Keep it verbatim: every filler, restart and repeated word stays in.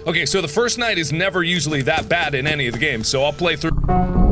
Okay, so the first night is never usually that bad in any of the games, so I'll play through.